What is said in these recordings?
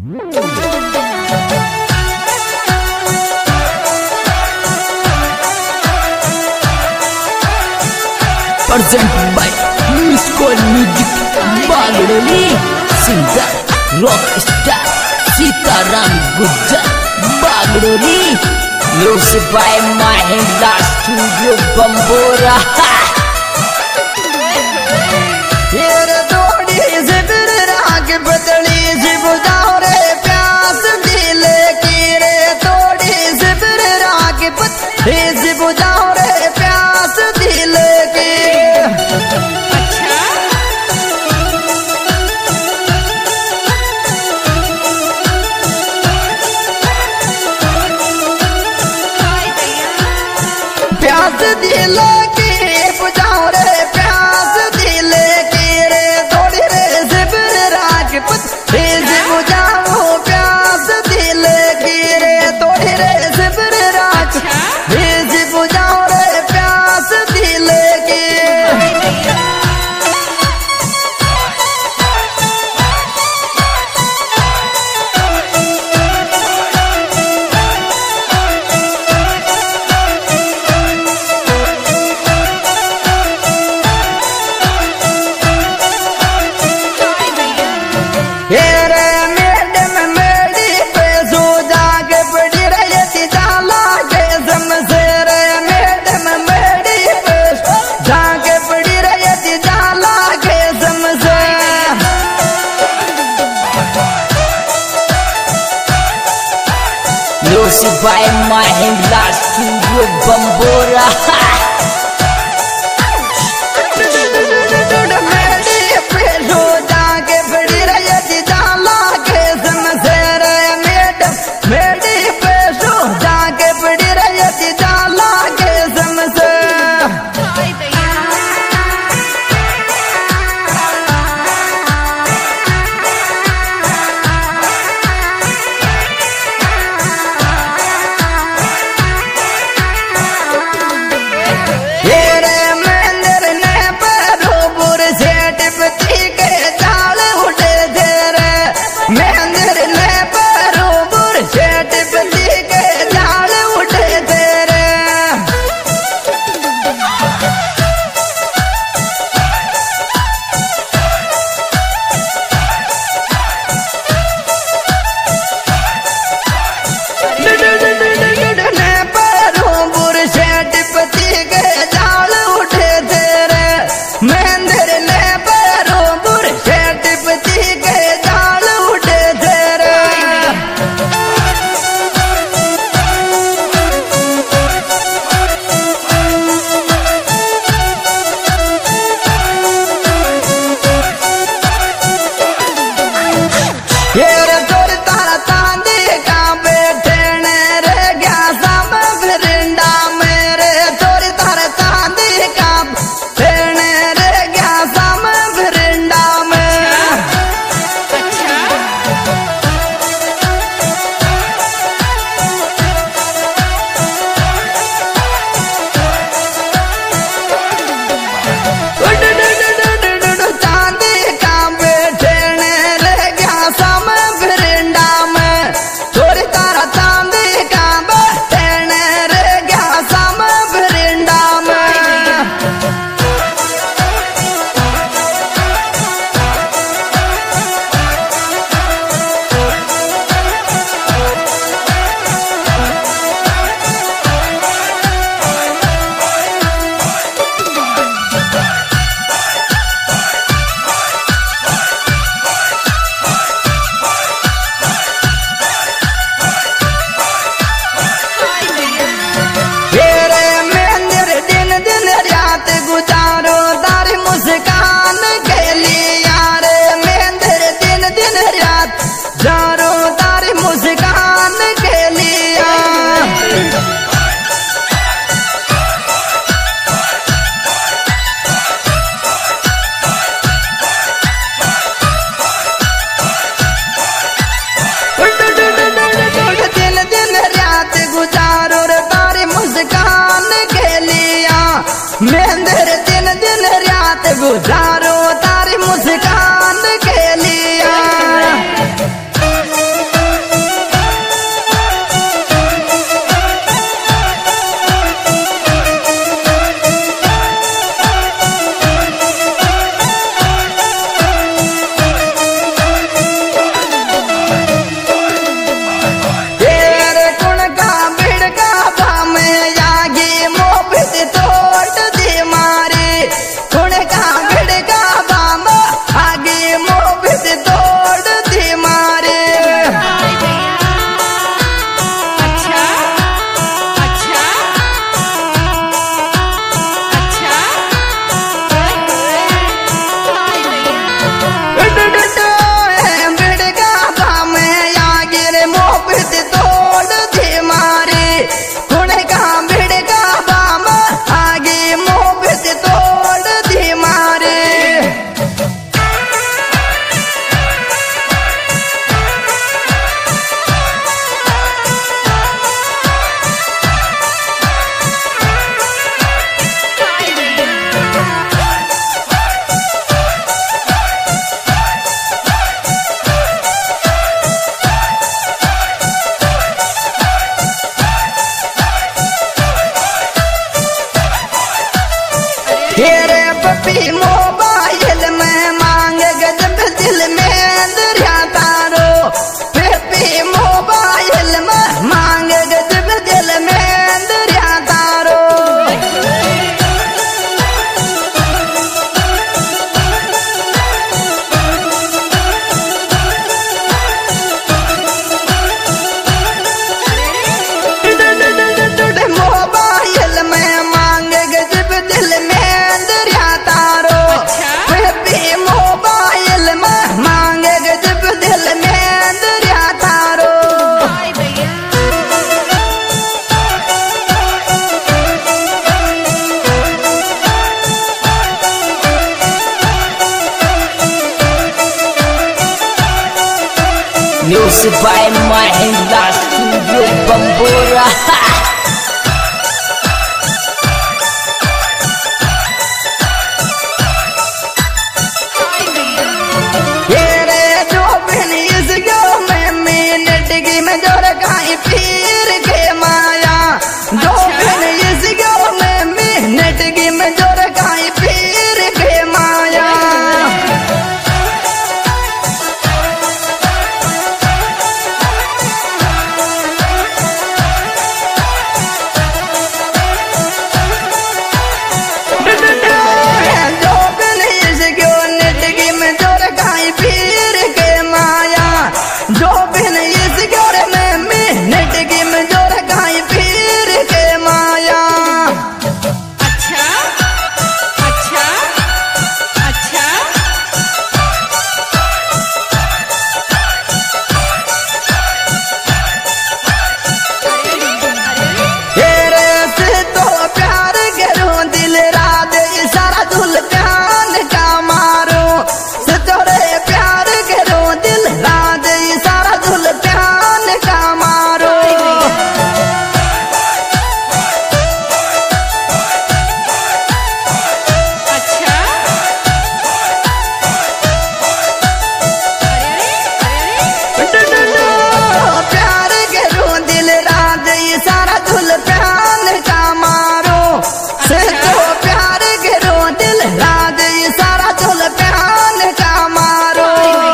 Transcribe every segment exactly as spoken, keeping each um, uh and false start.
Present by Miss Call Music Bagdoli Singer Rock Star Sitaram Gujjar Bagdoli Music by Mahindra Studio Bambora तेरे थोड़ी से फिर राग बदली से बुझाओ रे प्यास दिल की रे थोड़ी से फिर राग बदली से बुझाओ रे प्यास दिल की प्यास दिल की बुझाओ रे प्यास दिल की रे थोड़ी रे से फिर राग बदली से बुझाओ प्यास दिल की रे थोड़ी रे से फिर राग से बुझाओ रे प्यास दिल की हेरे मैडम मेरी पे सो जाके पड़ी रहती जाला के समझेर मैडम मेरी पे जाके पड़ी रहती जाला के समझे Music by Mahindra Studio Bambora मेरी पे सो जाके पड़ी रहती जाला के समझेर मैडम मेरी पे सो जाके पड़ी रहती जाला के समझे तेरे मंदिर ने बरोबर सेठ पति के जाल उठे तेरे मंदिर ने बरोबर सेठ पति के जाल उठे तेरे ने बरोबर सेठ पति के जाल उठे तेरे मंदिर ने बरोबर सेठ पति के जाल उठे तेरे तेरे तोर तारा तांदी का बैठे ने रे गया सब फिरिंडा मेरे तोर तारा तांदी का बैठे रे गया सब फिरिंडा में चांदी का बैठे ने रे गया सब फिरिंडा में थोड़ी तारा चांदी का बैठे ने रे गया सब फिरिंडा में तेरे मंदिर दिन दिन रात गुजारो तारी मुस्कान के लिए यार मंदिर दिन दिन रात जारो तारी मुस्कान के लिए दिन दिन रात गुजारो रे तारी मुस्कान के लिया मंदिर दिन दिन रात गुजारो तारी मुस्कान के लिया Music by Mahindra Studio Bambora. पीर के माया दो दिन इस गो में मिनट की में जो रखाई पीर के माया जो दिन इस गो नेट की में जो रखाई पीर के माया जो दिन इस गो नेट की में जो रखाई पीर के माया। अच्छा अच्छा अच्छा तेरे से तो प्यार करूं दिल रात सारा धुल प्यार का मारो से तोरे प्यार करूं दिल रात सारा धुल प्यार का मारो। अच्छा प्यार करूं दिल रात सारा धुल प्यार का मारो से तो प्यार करूं दिल रात सारा धुल प्यार का मारो।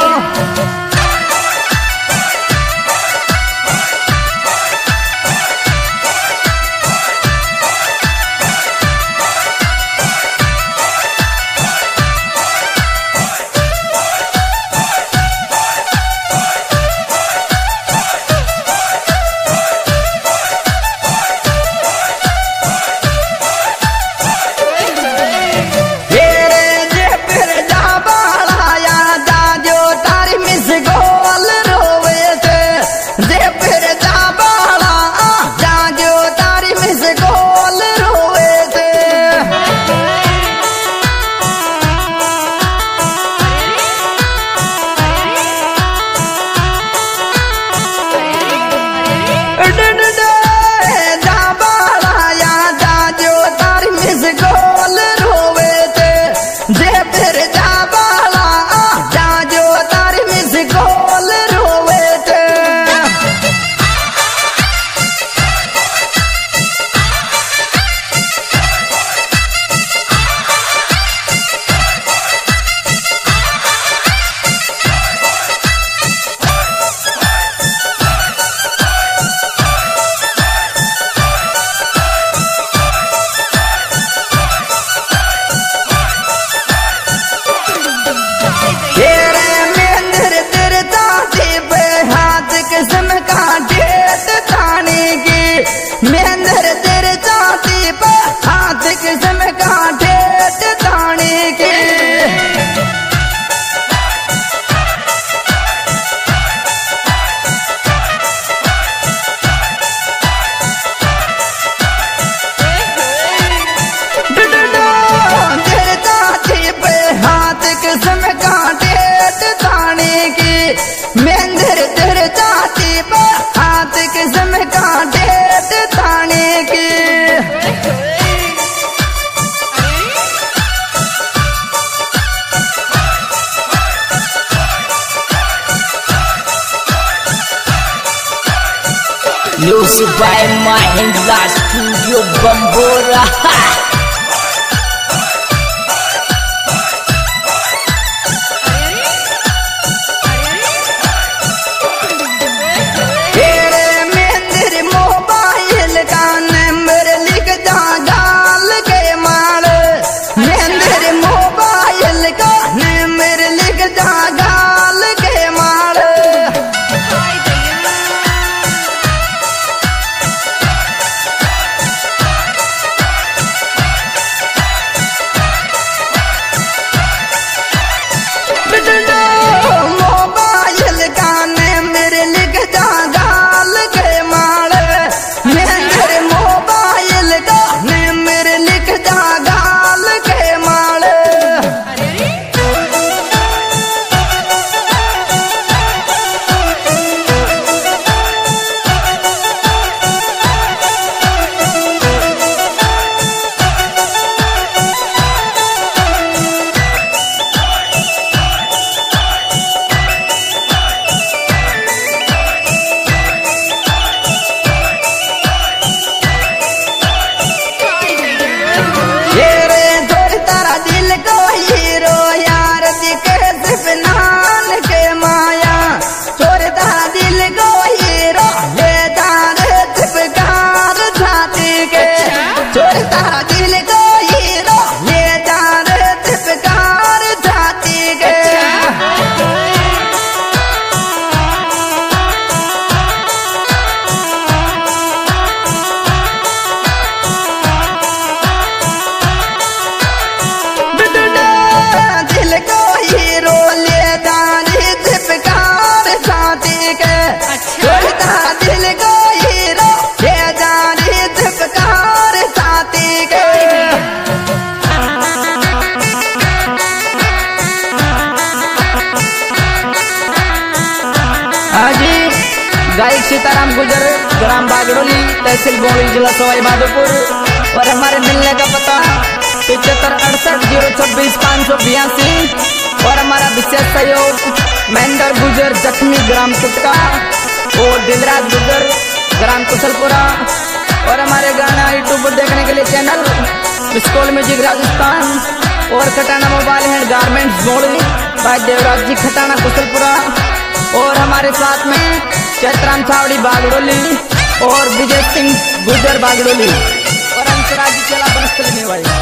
मेहंदर तेरे चाती पे हाथ किस्म कांटे ताने के तेरे चाती पे हाथ किस्म कांटे ताने के मेहंदर तेरे चाती पे हाथ किस्म कांटे ताने के। Music by Mahindra Studio Bambora. के अच्छा। छोड़ता दिल को हीरो ये जाने दुपकार साथी के हाजी गायक सीताराम गुजर, ग्राम बागड़ोली, तहसील बोली, जिला सवाई माधोपुर। और हमारे मिलने का पता पिछहत्तर अड़सठ जीरो छब्बीस पाँच सौ बयासी। और हमारा विशेष सहयोग महेंद्र गुजर जख्मी, ग्राम कुटका, और दिलराज गुजर, ग्राम कुशलपुरा। और हमारे गाना यूट्यूब पर देखने के लिए चैनल स्कूल म्यूजिक राजस्थान और खटाना मोबाइल एंड गारमेंट्स बोली भाई देवराज जी खटाना कुशलपुरा। और हमारे साथ में चैत्राम छावड़ी बागड़ोली और विजय सिंह गुजर बागड़ोली और अंशराज जी चला बनस्थल में भाई।